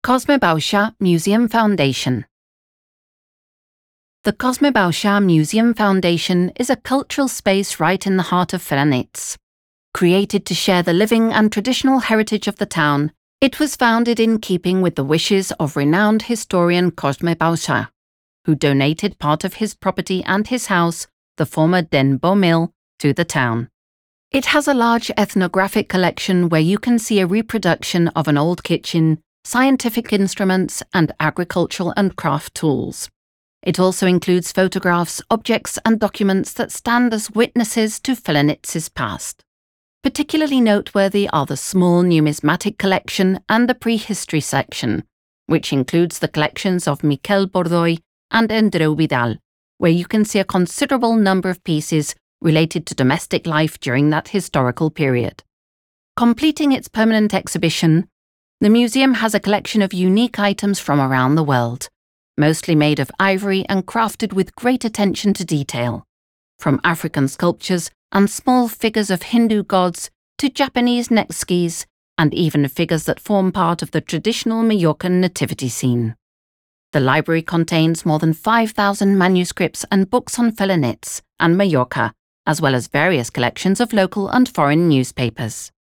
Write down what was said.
Cosme Bauxa Museum Foundation. The Cosme Bauxa Museum Foundation is a cultural space right in the heart of Felanitz. Created to share the living and traditional heritage of the town, it was founded in keeping with the wishes of renowned historian Cosme Bauxa, who donated part of his property and his house, the former Den Bosch Mill, to the town. It has a large ethnographic collection where you can see a reproduction of an old kitchen, scientific instruments, and agricultural and craft tools. It also includes photographs, objects, and documents that stand as witnesses to Felanitz's past. Particularly noteworthy are the small numismatic collection and the prehistory section, which includes the collections of Miquel Bordoy and Andreu Vidal, where you can see a considerable number of pieces related to domestic life during that historical period. Completing its permanent exhibition, the museum has a collection of unique items from around the world, mostly made of ivory and crafted with great attention to detail, from African sculptures and small figures of Hindu gods to Japanese netskis and even figures that form part of the traditional Majorcan nativity scene. The library contains more than 5,000 manuscripts and books on Felanitz and Majorca, as well as various collections of local and foreign newspapers.